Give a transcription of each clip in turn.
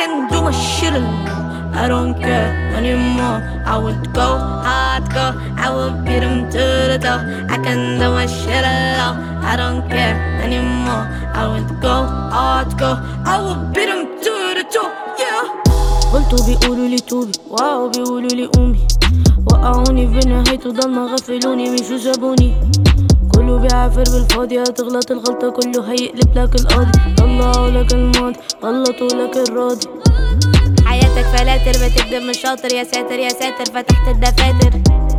can do my shit alone. I don't care anymore. I would go hardcore, I would beat them to the door. I can do my shit alone. I don't care anymore. I would go hardcore, I would beat them to the door. Yeah. قلتوا بيقولوا لي توبي، واو بيقولوا لي قومي، وقعوني في نهايته ضلنا غفلوني مش سابوني. كله بيعافر بالفاضي، هتغلط الغلطة كله هيقلب لك القاضي. طلعوا لك الماضي غلطوا لك الراضي. حياتك فلاتر بتكدب مش شاطر، يا ساتر يا ساتر. فتحت الدفاتر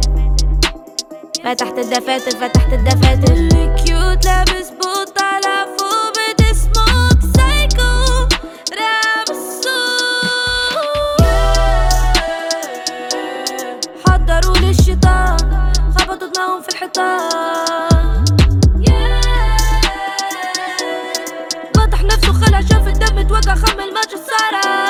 فتحت الدفاتر فتحت الدفاتر. اللي كيوت لابس بوط على فوق بتسموك سايكو راب السوق. حضروا للشيطان خبطوا دماغهم في الحيطان. فتح نفسه خلع شاف الدم اتوجع خمل ماتش السارة.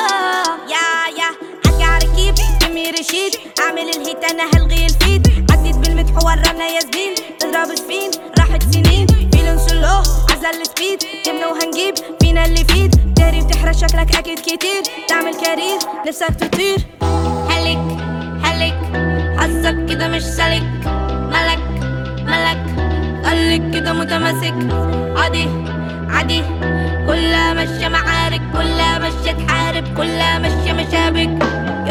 رشيد اعمل الهيت انا هلغي الفيد. عديت بالمدح ورانا ياسمين تضرب سفين راحت سنين. فيلن سلو عزل السبيد جبنا وهنجيب فينا اللي فيد. داري بتحرق شكلك اكيد كتير تعمل كارير نفسك تطير. هلك هلك حظك كده مش سالك. ملك ملك خليك كده متماسك. عادي عادي كلها ماشية معارك، كلها ماشية تحارب، كلها ماشية مشابك.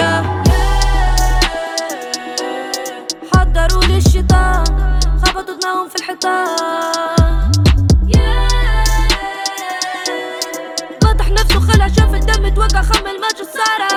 حضروا للشيطان خبطوا دماغهم في الحيطان. فتح نفسه خلع شاف الدم اتوجع خمل ماتش السارة.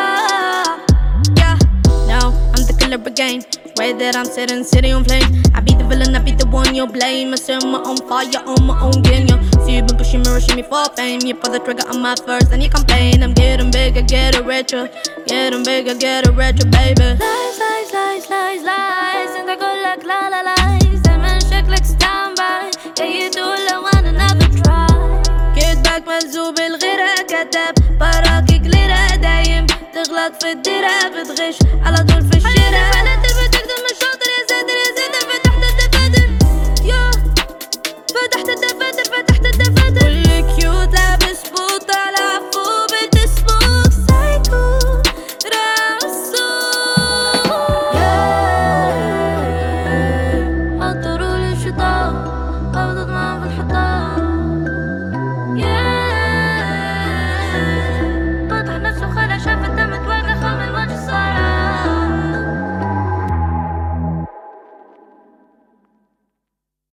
Now I'm the killer again. Way that I'm sitting, city on flames. I be the villain, I be the one you blame. I set my own fire on my own game, yeah. See you been pushing me, rushing me for fame. You pull the trigger on my first and you complain. I'm getting bigger, get it richer. Getting bigger, get it richer, baby. Lies, lies, lies, lies, lies. And I go like la la lies. زمان شكلك stand by. Yeah, you do لو أنا never try. Get back ملزوب الغيرة كتب براكي كليرة دايم. تغلط في الديرة بتغش على طول في الشارع.